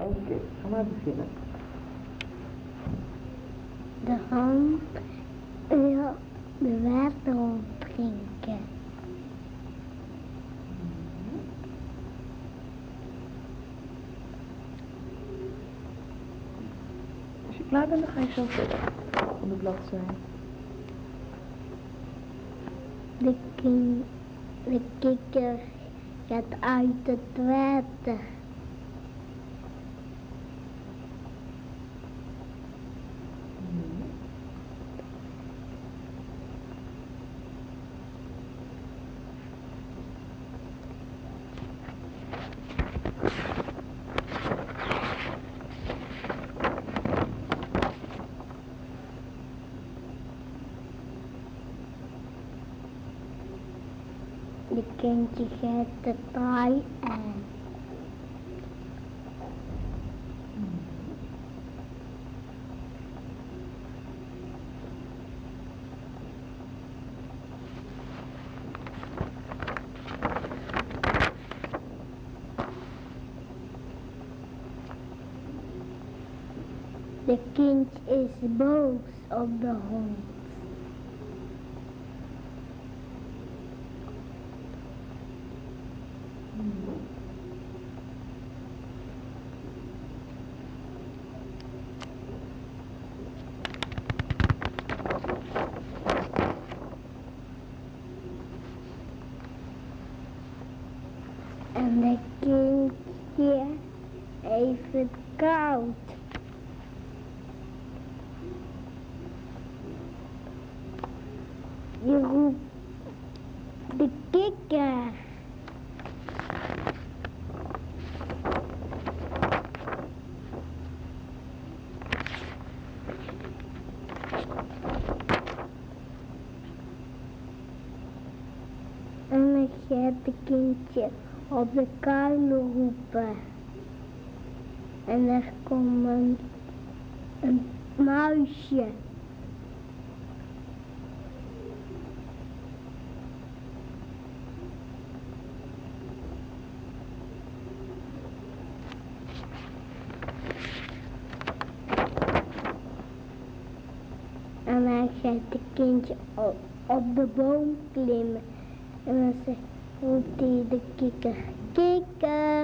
Oké, ga maar beginnen. De hond wil de water opdrinken. Als je klaar bent, dan ga je zo verder van de bladzij. De kikker gaat uit het water. De kindje gaat de taai aan. De kindje is boos op de hond. En de kindje heeft het koud. Je roept de kikker. En dan gaat de kindje op de kuilen roepen. En er komt een muisje. En dan gaat het kindje op de boom klimmen. En dan roept hij de kikker. Kikker!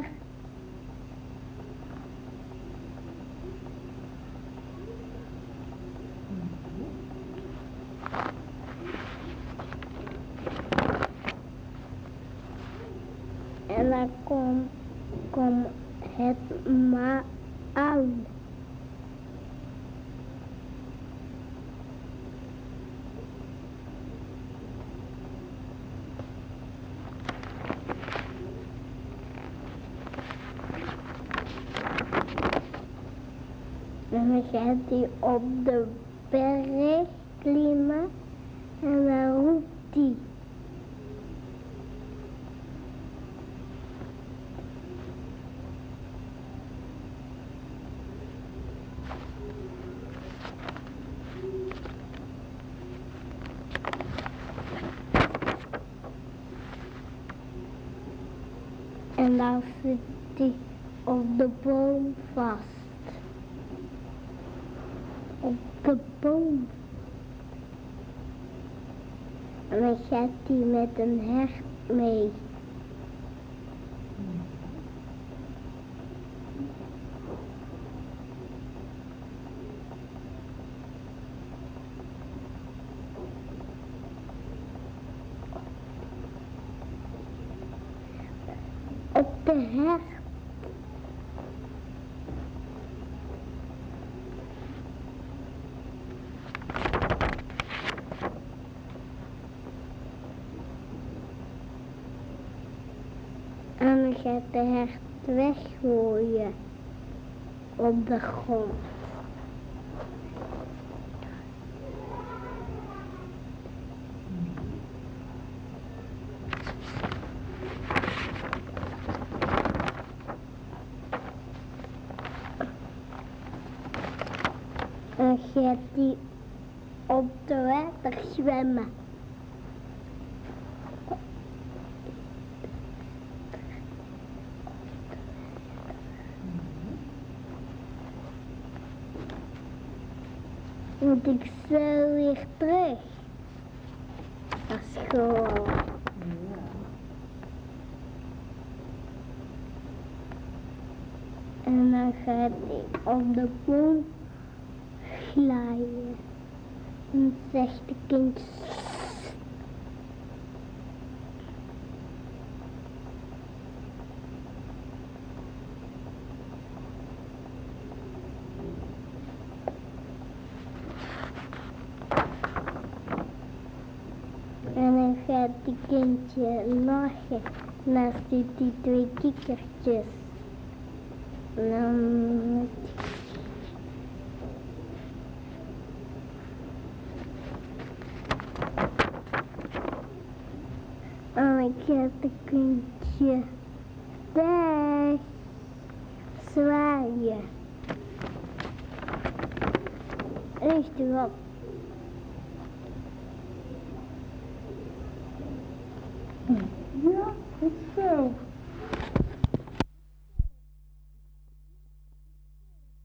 En dan komt het maar aan. En dan gaat hij op de berg klimmen en dan roept hij. En dan zit hij op de boom vast. Op de boom. En dan gaat hij met een hert mee. Op de hert. En dan gaat de hert weggooien op de grond. En gaat hij op de water zwemmen. moet ik zo weer terug. Naar school. Ja. En dan gaat ik op de boom glijden. En zegt de kind. En dan gaat het kindje lachen. En dan ziet hij 2 kikkertjes. En dan gaat het kindje weg zwaaien. Rustig op. Ja, goed zo.